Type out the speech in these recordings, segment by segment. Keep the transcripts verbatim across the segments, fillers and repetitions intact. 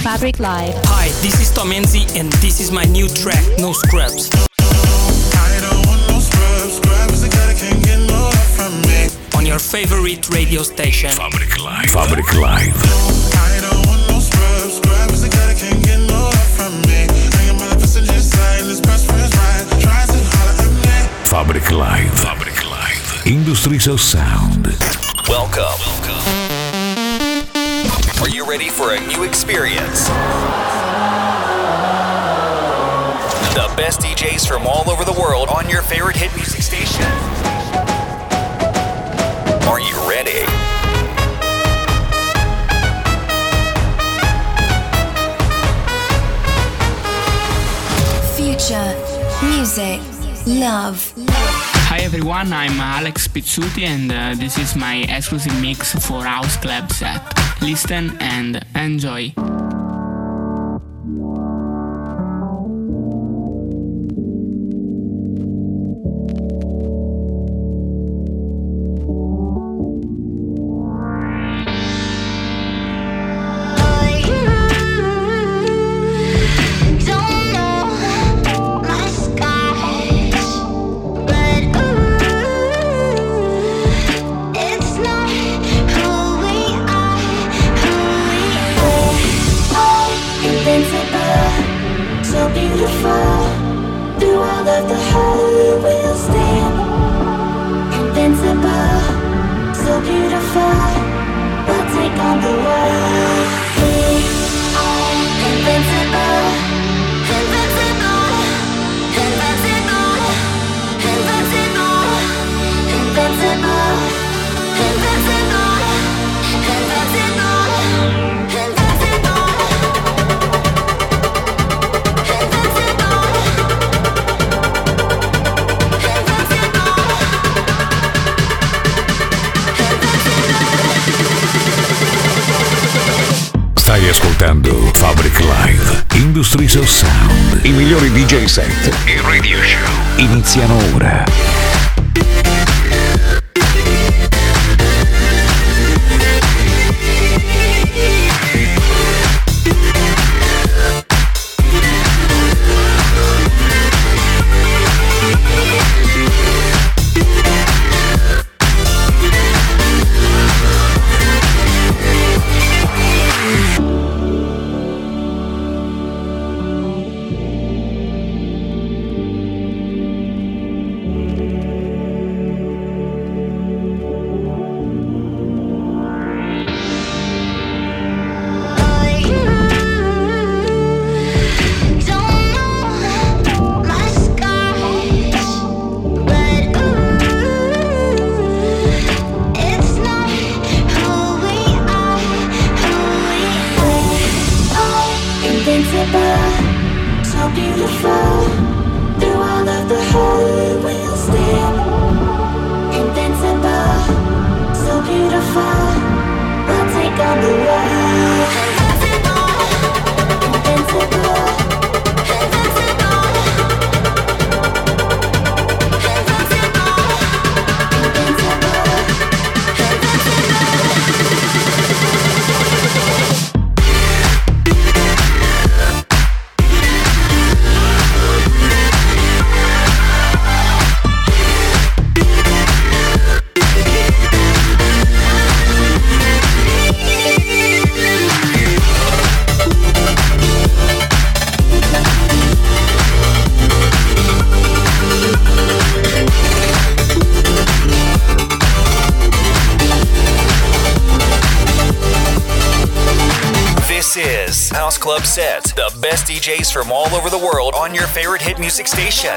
Fabric Live. Hi, this is Tom Enzi and this is my new track, No Scrubs. I don't want no scrubs, scrubs, the guy that can't get no love from me. On your favorite radio station. Fabric Live. Fabric Live. I don't want no scrubs, scrubs, the guy that can't get no love from me. I am on the passenger side, this best friend's ride, tries to holler at me. Fabric Live. Fabric Live. Industry So Sound. Welcome. Welcome. Are you ready for a new experience? The best D Js from all over the world on your favorite hit music station. Are you ready? Future, music, love. Hi everyone, I'm Alex Pizzuti and uh, this is my exclusive mix for House Club Set. Listen and enjoy. Stai ascoltando Fabric Live, Industry So Sound. I migliori D J set e radio show iniziano ora. House Club Set, the best D Js from all over the world on your favorite hit music station.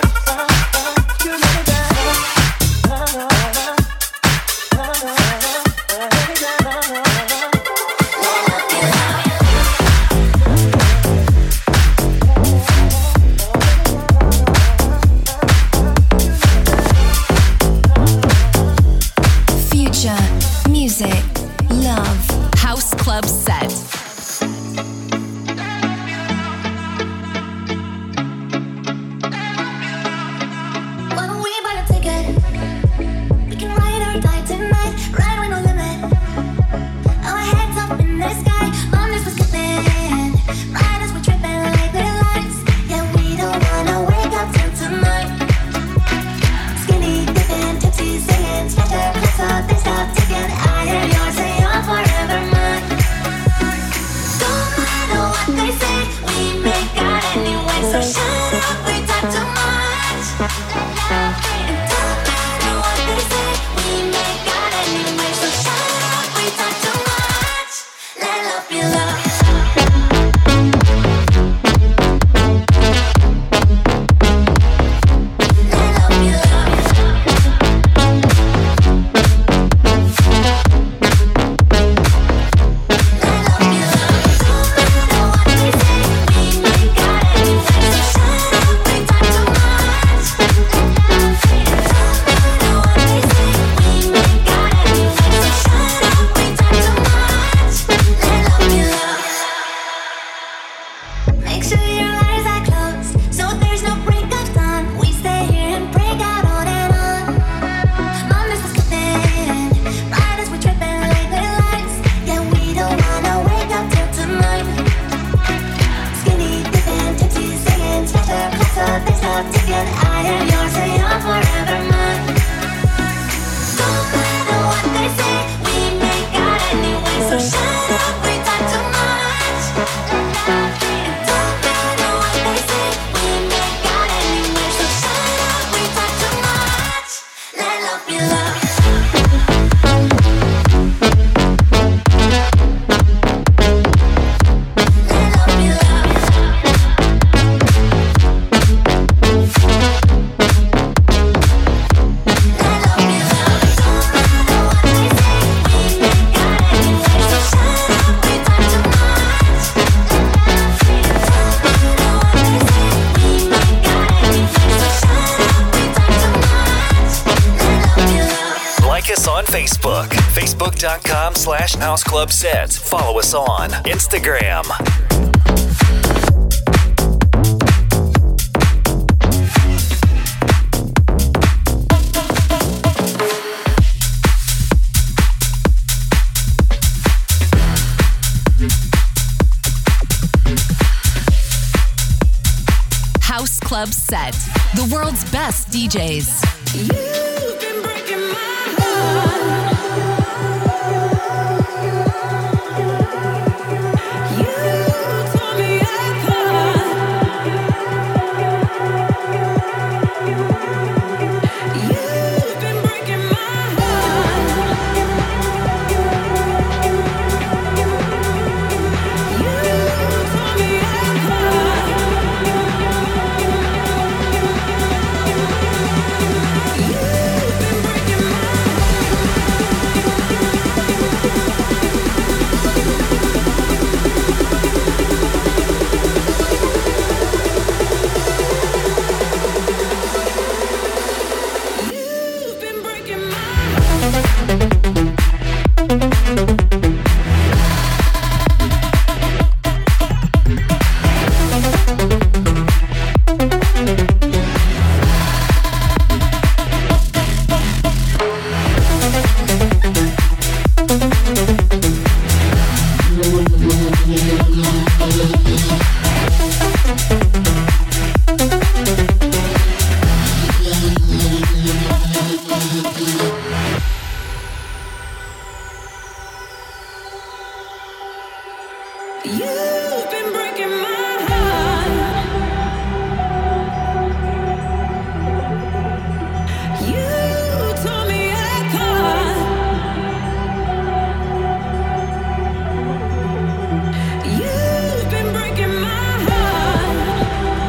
Future, music, love. House Club Set. When we buy a ticket, Facebook, facebook.com slash House Club Set. Follow us on Instagram. House Club Set, the world's best D Js. You've been breaking my heart. You tore me apart. You've been breaking my heart. You tore me apart. You've been breaking my heart. You tore me apart. You've been breaking my heart.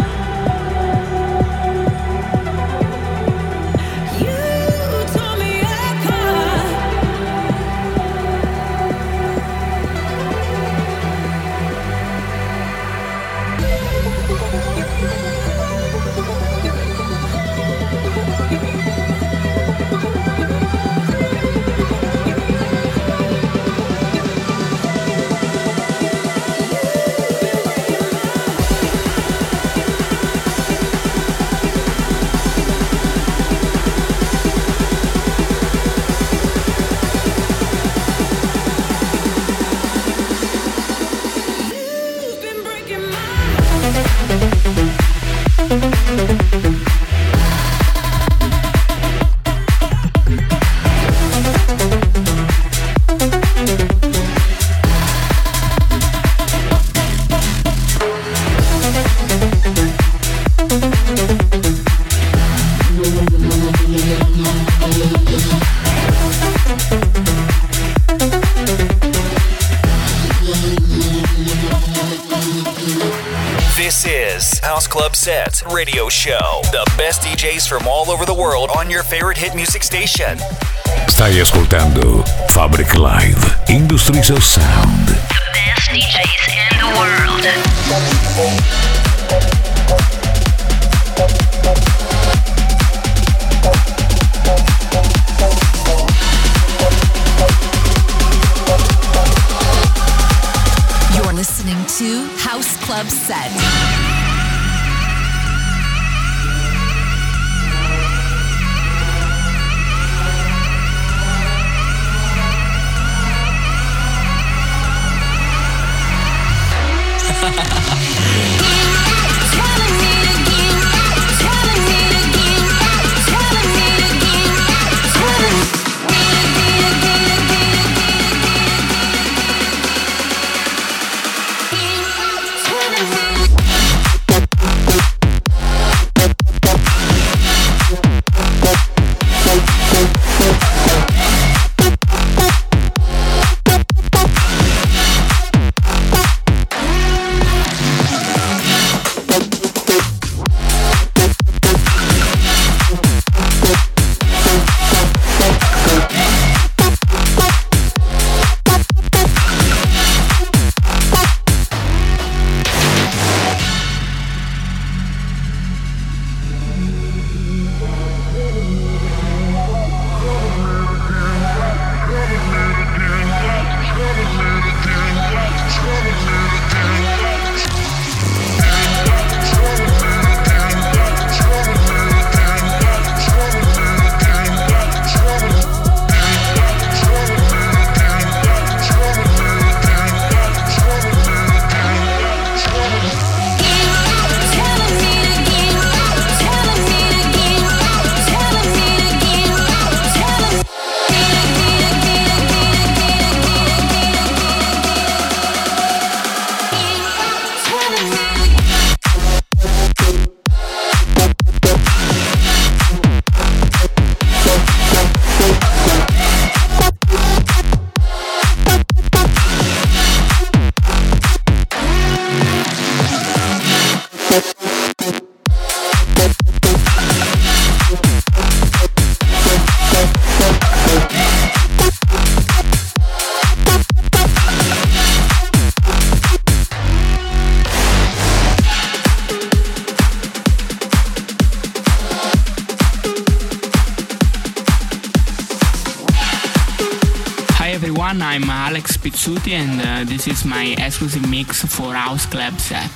You tore me apart. You've been breaking my This is House Club Set Radio Show. The best D Js from all over the world on your favorite hit music station. Stai ascoltando Fabric Live, Industries of Sound. The best D Js in the world. You're listening to House House Club Set. I'm Alex Pizzuti and uh, this is my exclusive mix for House Club Set.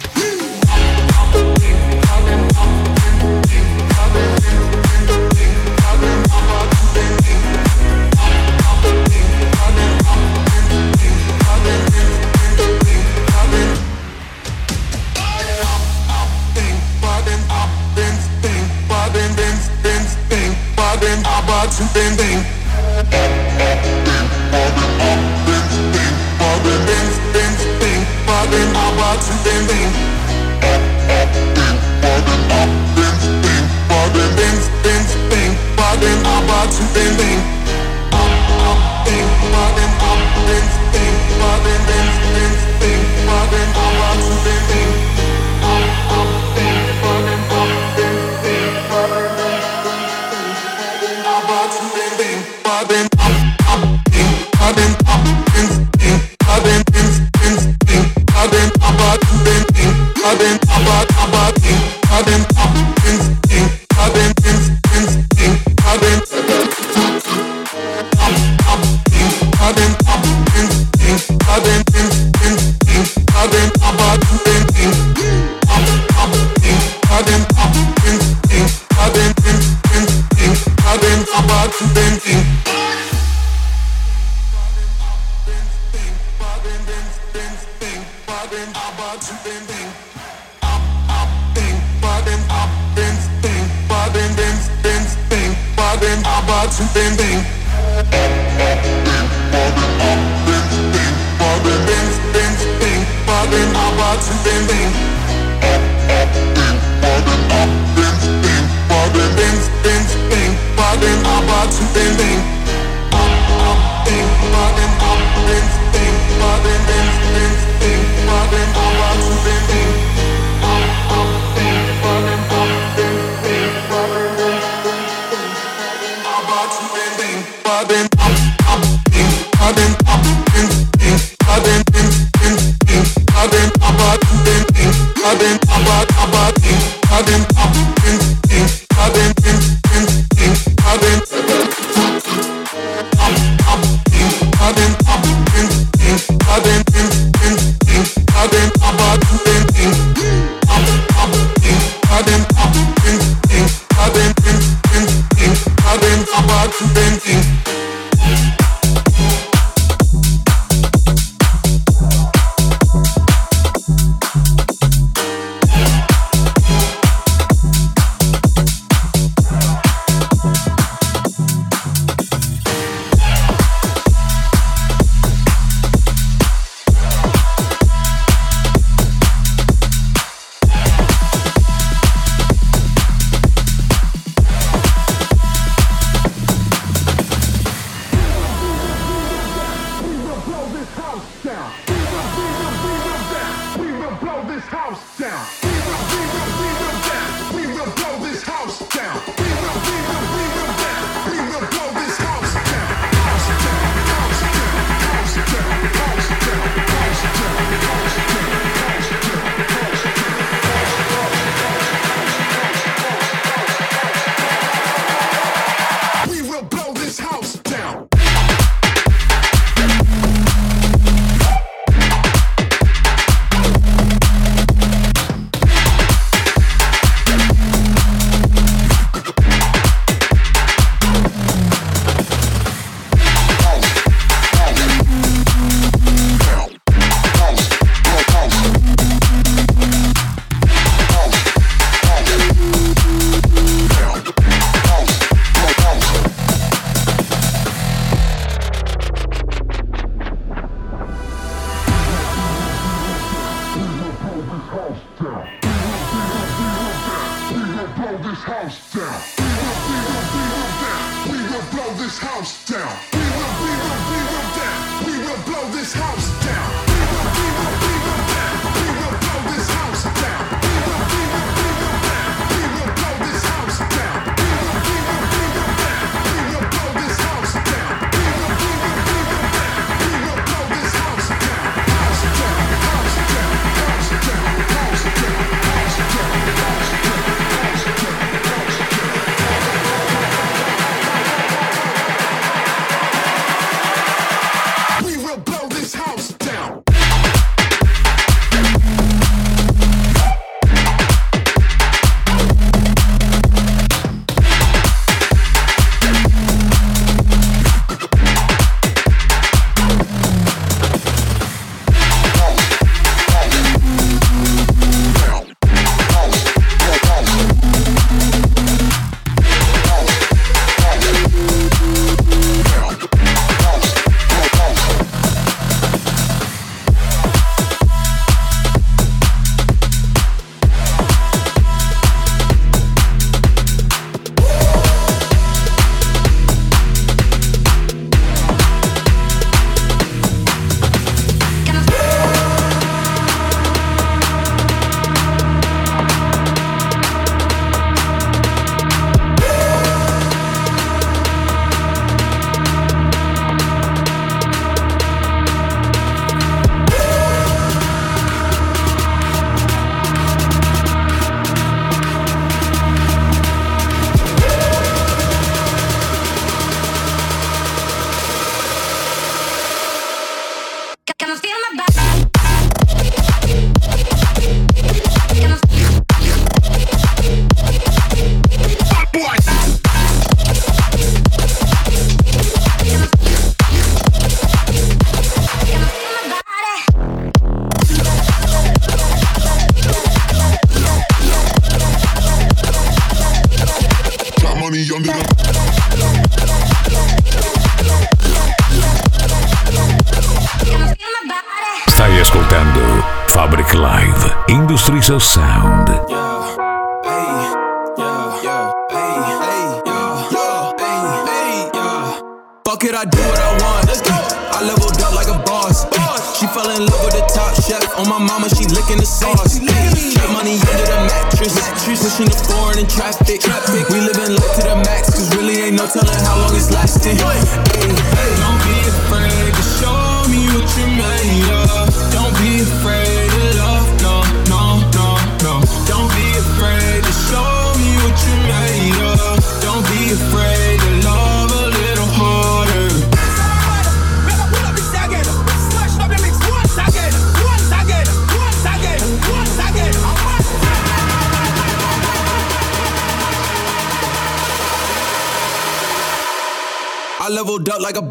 I've been this house down. We will, we will, we will down. We will blow this house down. We will, we will, we will down. We will blow this house down. House down, house down, house down, house down, house down, house down, house down. We will blow this house down. Stai ascoltando Fabric Live Industries of Sound. Fuck it, I do what I want. Let's go. I leveled up like a boss. She fell in love with the top chef. On my mama, she licking the sauce. Get money under the mattress. Pushing the foreign in traffic. We living life to the max, cause really ain't no telling how long it's lasting. Hey, hey, don't be afraid to show me what you made of. Don't be afraid of love, no, no, no, no. Don't be afraid to show me what you made of. Don't be afraid to love a little harder. I leveled up like a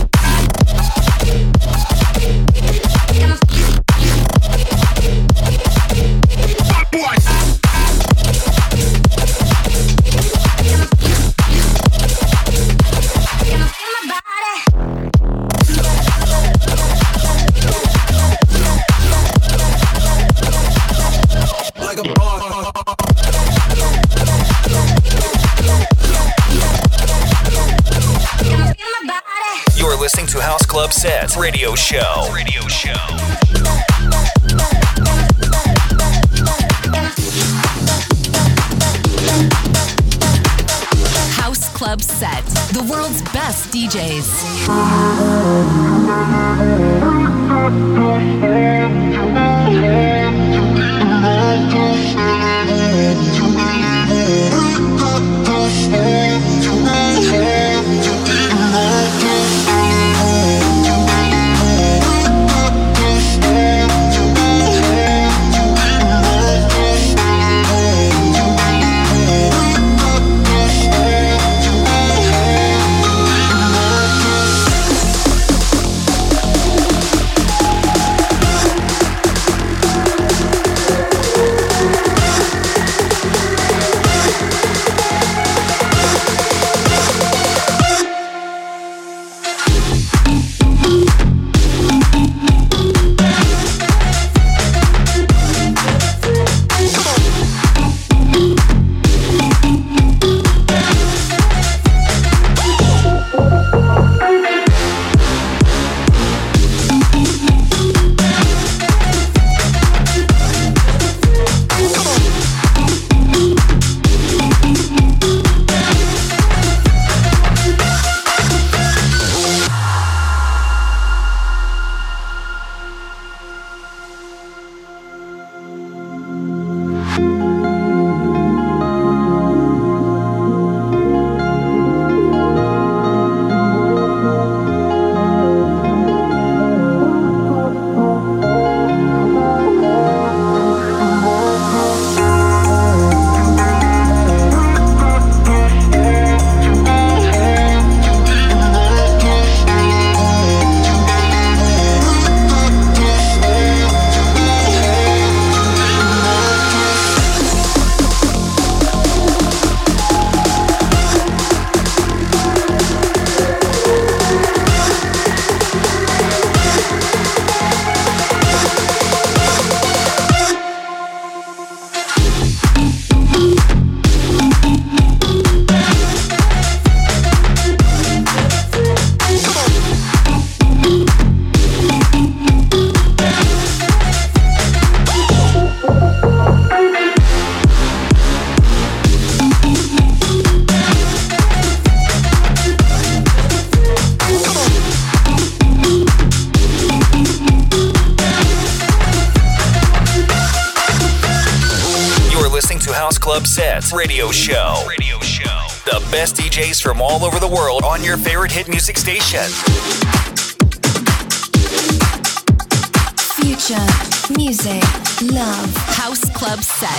like a boss. You're listening to House Club Set Radio Show. Radio Show. Club Set. The world's best D Js. Club Set Radio Show. Radio Show. The best D Js from all over the world on your favorite hit music station. Future, music, love. House Club Set.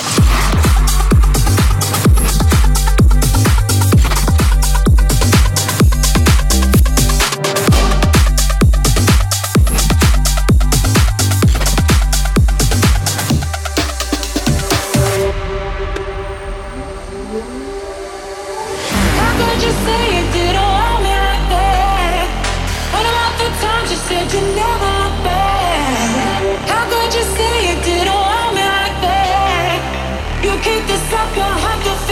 Said you never look back. How could you say you didn't want me like that? You keep this up, you'll have to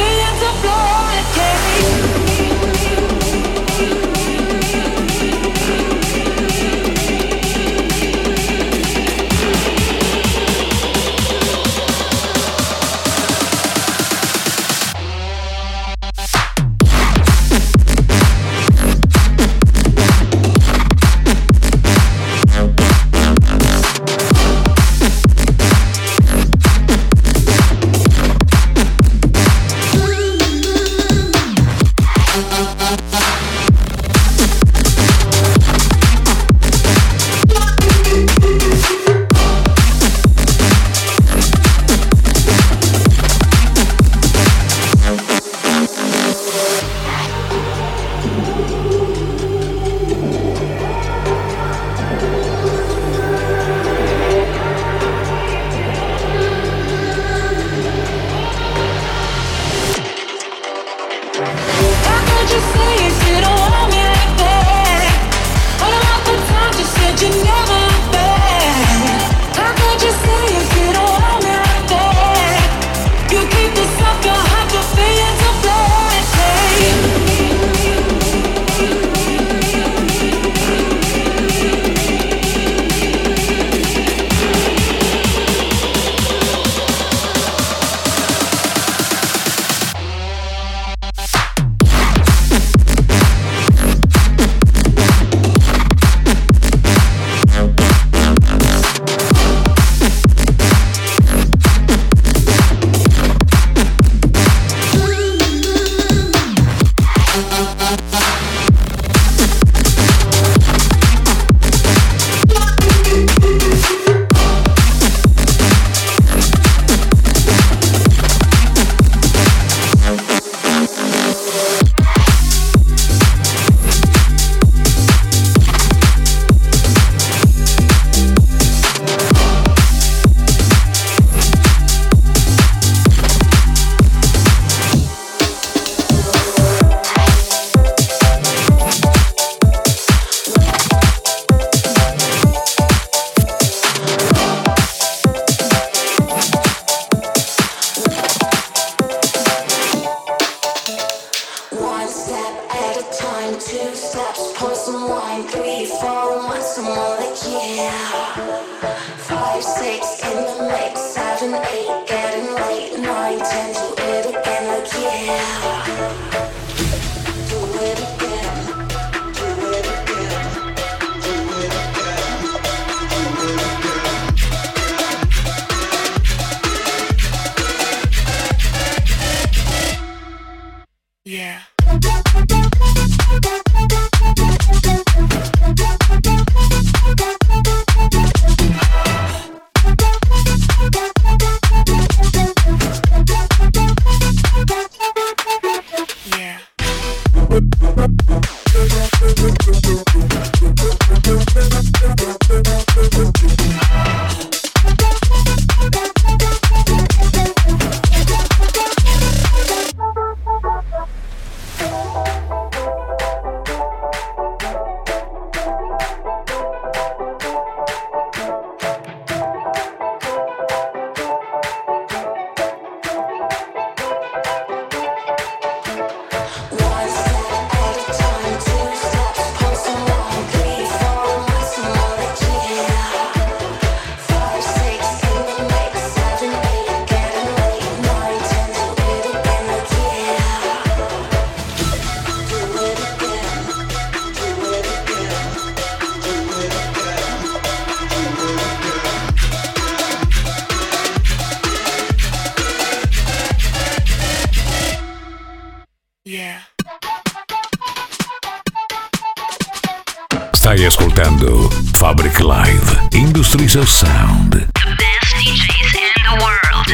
Stai ascoltando Fabric Live, Industries of Sound. The best D Js in the world.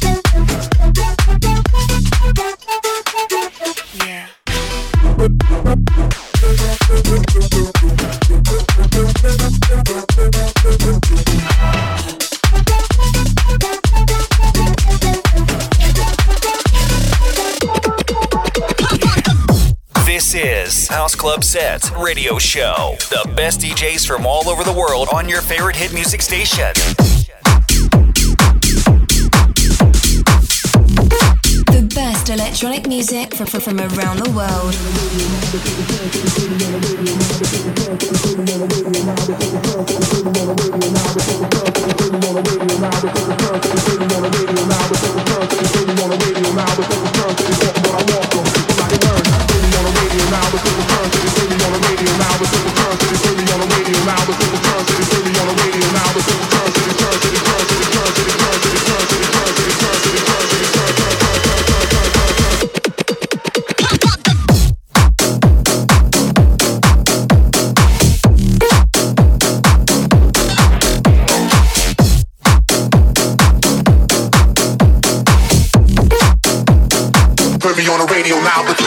Yeah. This is House Club Set Radio Show. The best D Js from all over the world on your favorite hit music station. The best electronic music from, from around the world. Put me on the radio now, but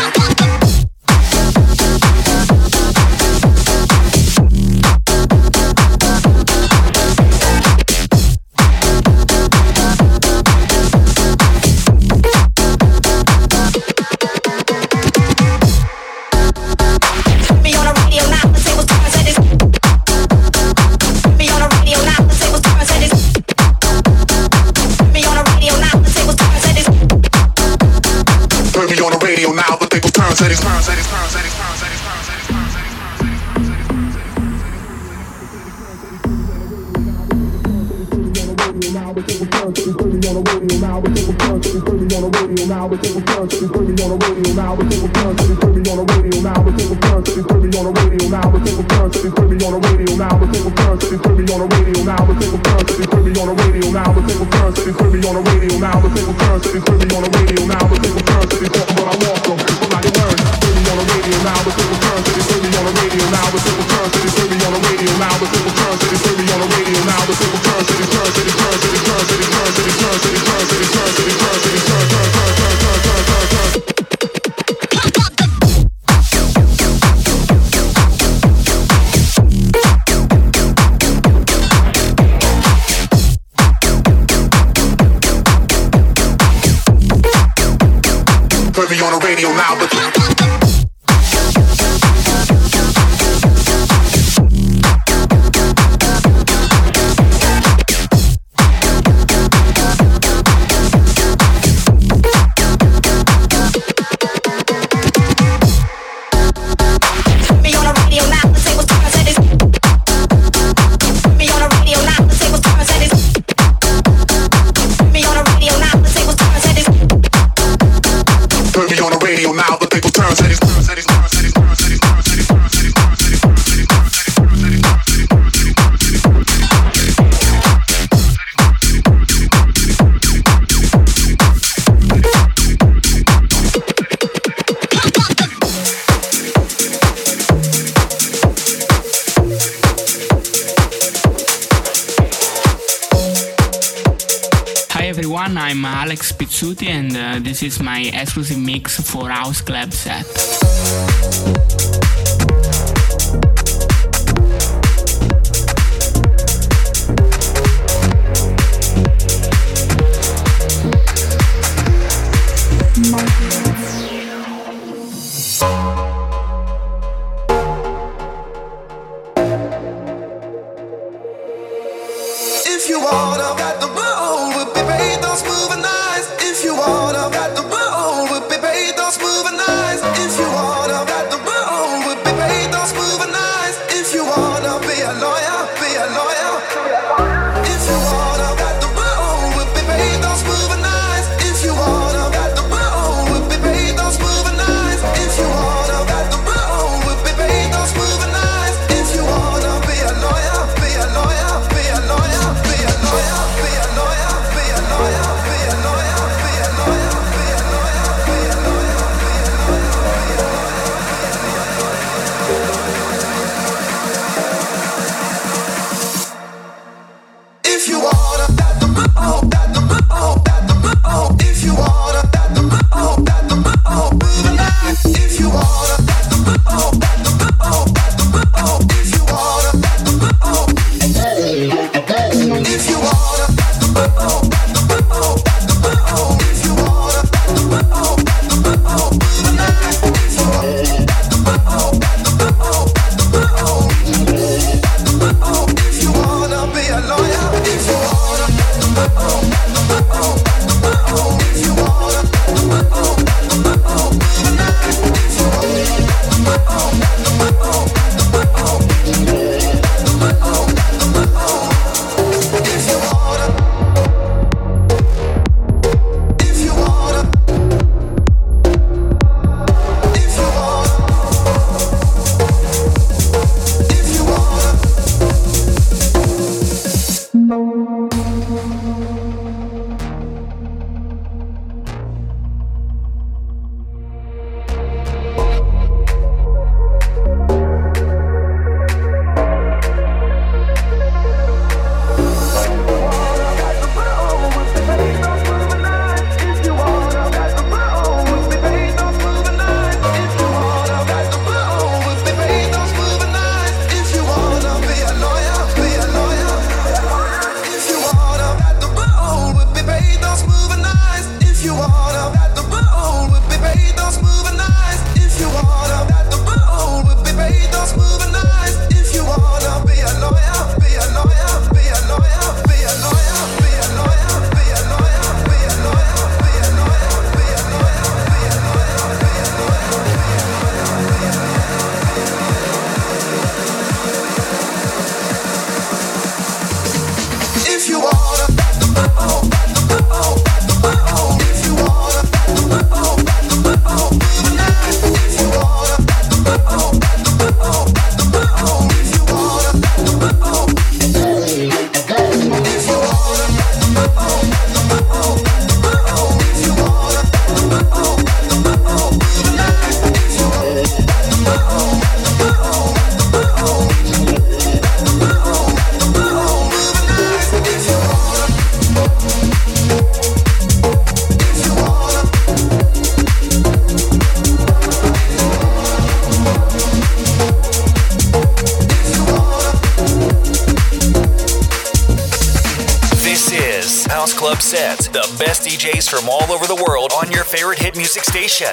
Turn, everyone, I'm Alex Pizzuti and uh, this is my exclusive mix for House Club Set. If you wanna, got the roll with the bass, don't smooth and nice. If you wanna, got the roll with the bass, don't smooth and nice. If you wanna, got the roll with the bass, don't smooth and nice. If you wanna be a lawyer, be a lawyer. If you wanna, got the roll with the bass, don't smooth and nice. If you wanna, got the roll with the bass, don't smooth and nice. If you wanna, got the roll with the bass, don't smooth and nice. If you wanna be a lawyer, be a lawyer, be a lawyer. Be a lawyer, be a lawyer, be a lawyer, be a lawyer, be a lawyer, be a lawyer, be a lawyer, be a lawyer. If you wanna, got the roll, got the roll, got the roll. If you wanna, got the roll, got the roll, move it nice. If you wanna, got the roll, got the roll, got the roll. If you wanna, got the roll. If you wanna, got the roll, got the roll, got the roll. If you wanna, got the roll, got the roll, move it nice. If you wanna, got the roll, got the roll, got the roll. Got the roll. If you wanna be a lawyer, if you wanna, got the roll, got the roll, got the roll. If you wanna, got the roll, got the roll, move it nice. If you wanna, got the roll, got the roll, got the roll. Got the roll, got the roll. If you wanna, if you wanna, if you wanna, if you wanna. Club Set, the best D Js from all over the world on your favorite hit music station.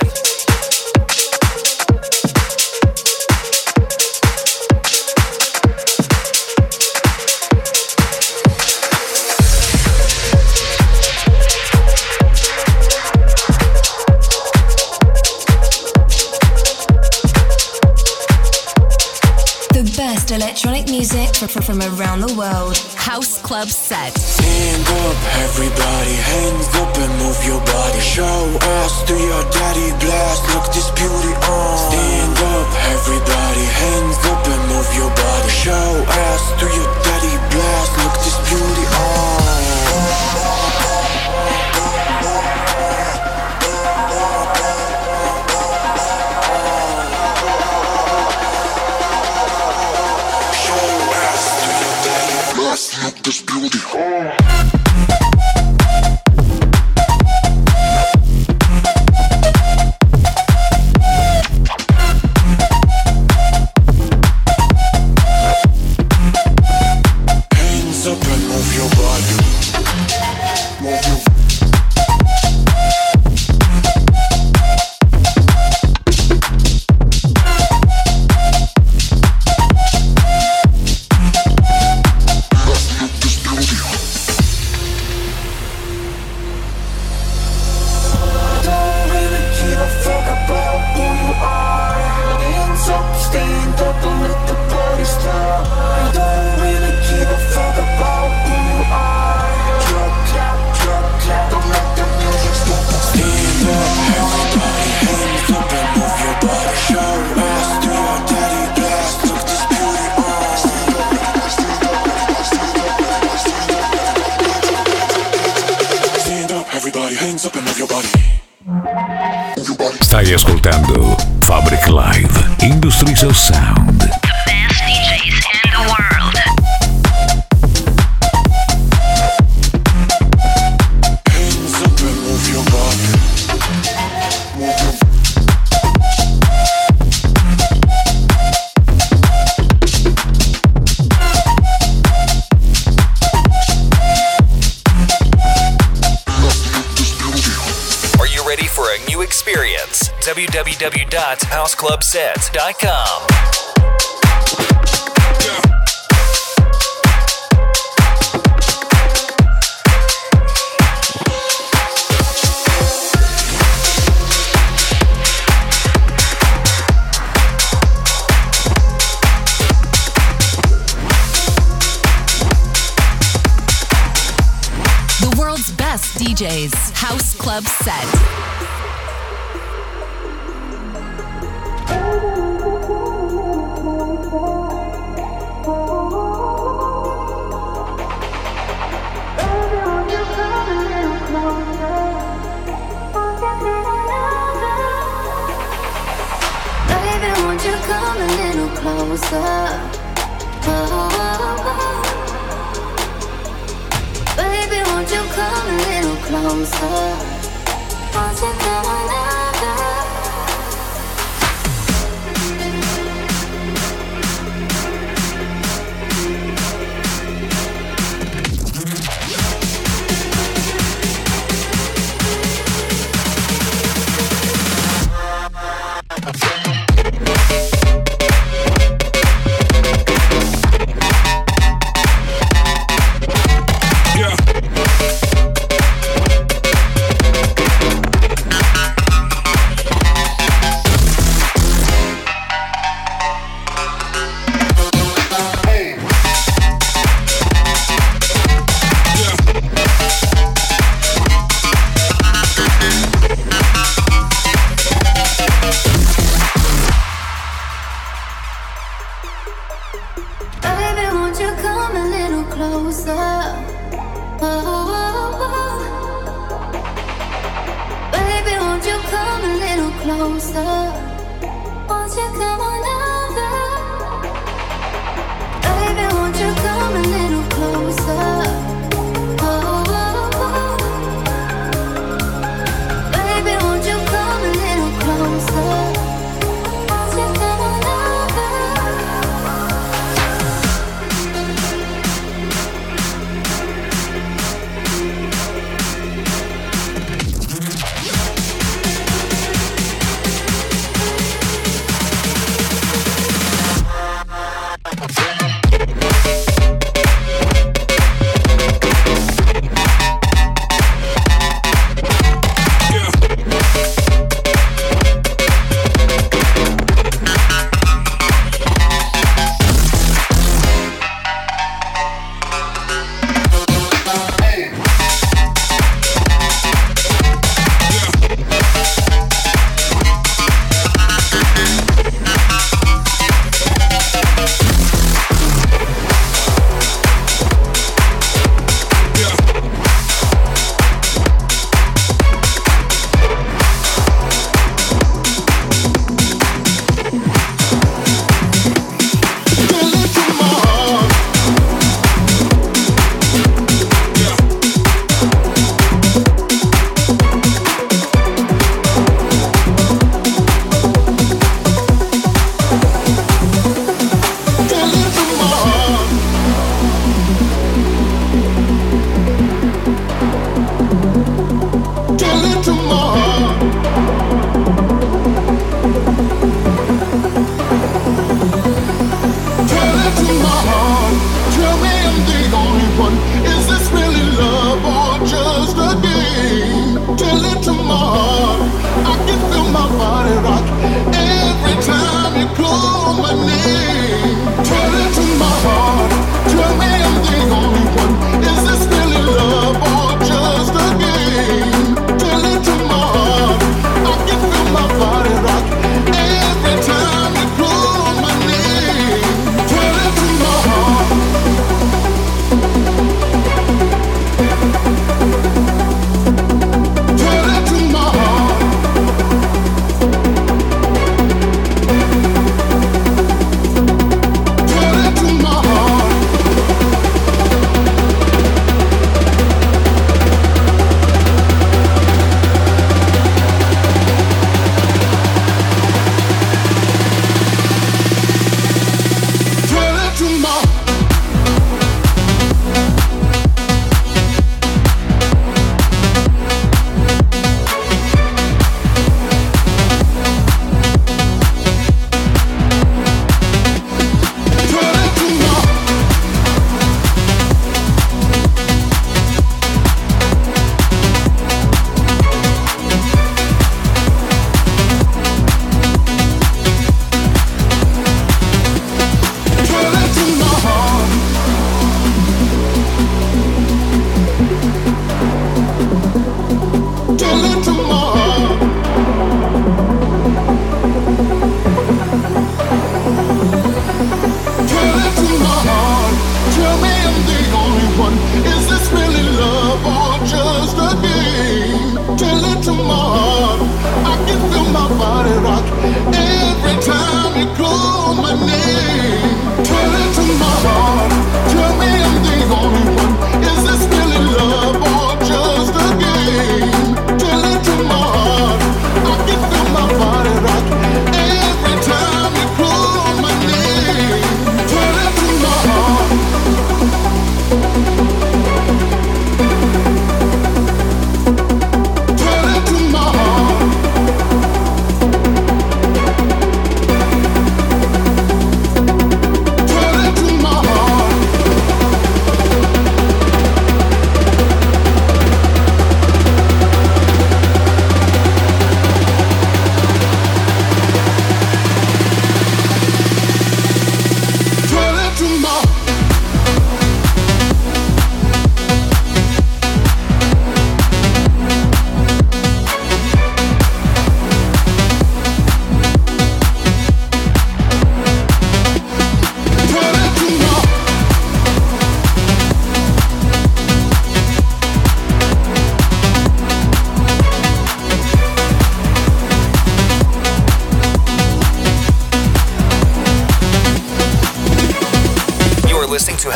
The best electronic music from, from around the world. House Club Set. Stand up, everybody, hands up and move your body. Show us to your daddy, blast, look this beauty on. Stand up, everybody, hands up and move your body. Show us to your daddy, blast, look this beauty on. Look this beauty. everybody hands up and move your body. Stai ascoltando Fabric Live, Industries of Sound. The best D Js in the world. Hands up and move your body. Move your for a new experience. w w w dot house club set dot com. The world's best D Js, House Club Set. Closer, oh, baby, won't you come a little closer? Won't you come another?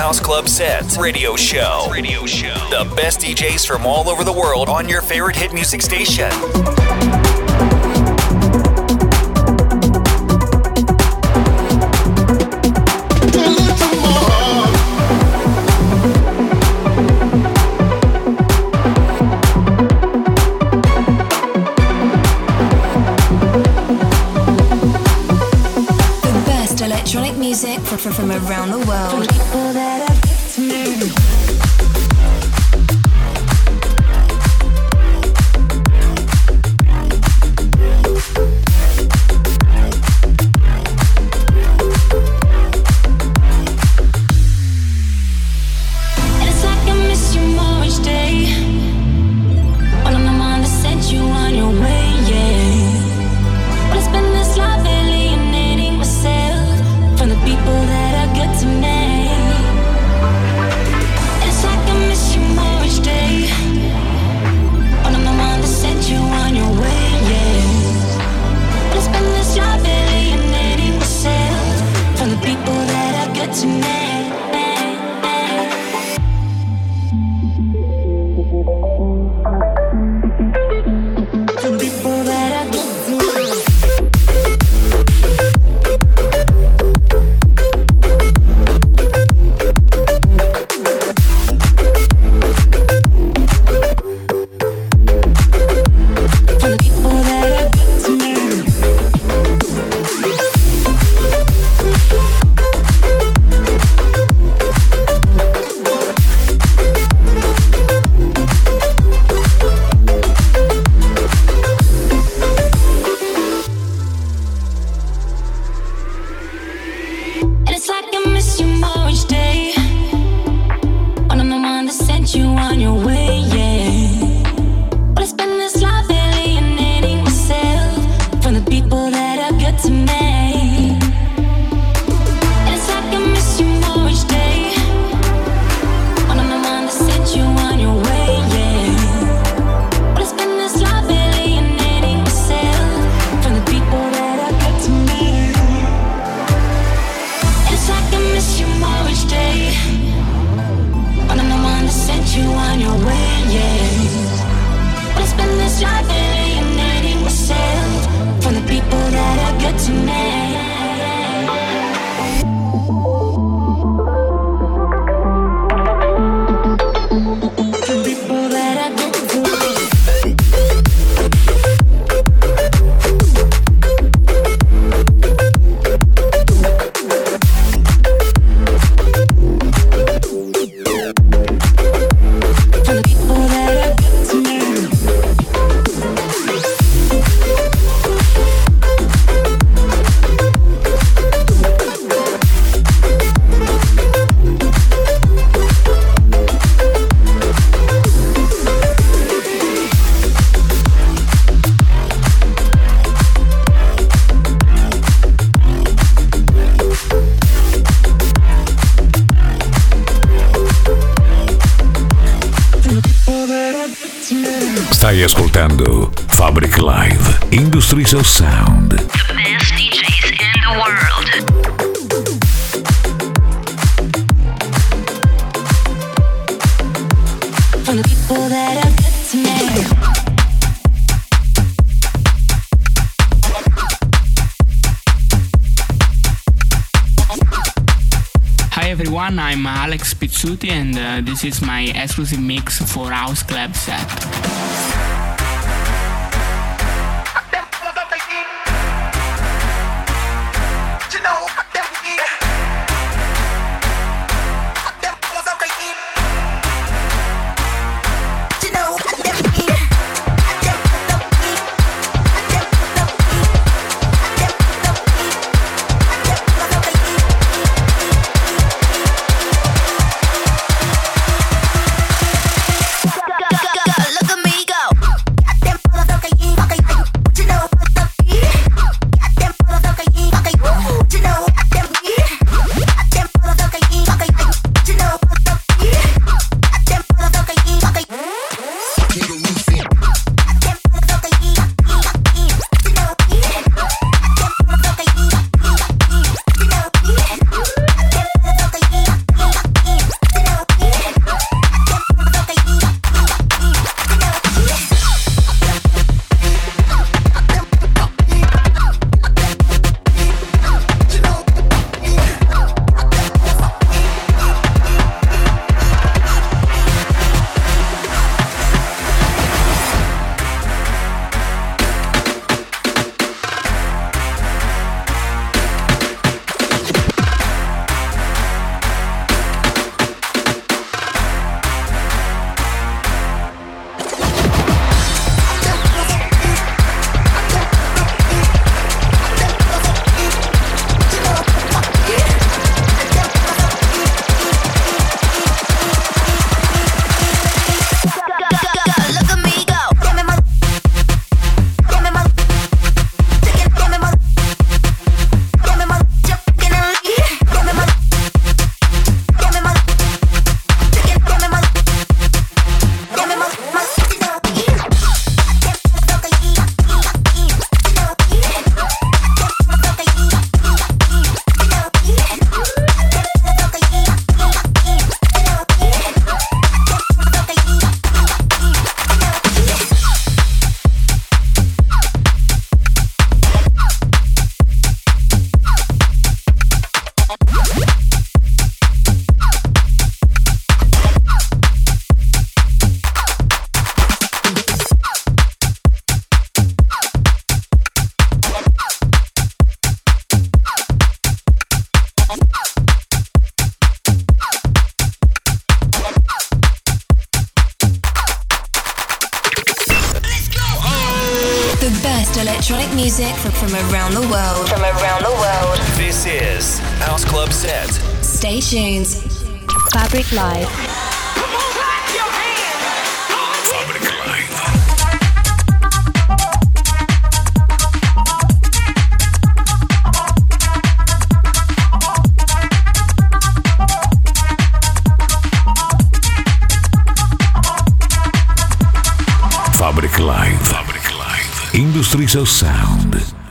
House Club Set Radio Show. Radio Show. The best D Js from all over the world on your favorite hit music station. Electronic music from, from, from around the world. People that are good to me. Stai ascoltando Fabric Live Industries of Sound. The best D Js in the world. From the people that are good to me. Hi everyone, I'm Alex Pizzuti and uh, this is my exclusive mix for House Club Set. Look at me. The best electronic music from, from around the world. From around the world. This is House Club Set. Stay tuned. Fabric Live. Fabric Live. Fabric Live. Industries of Sound.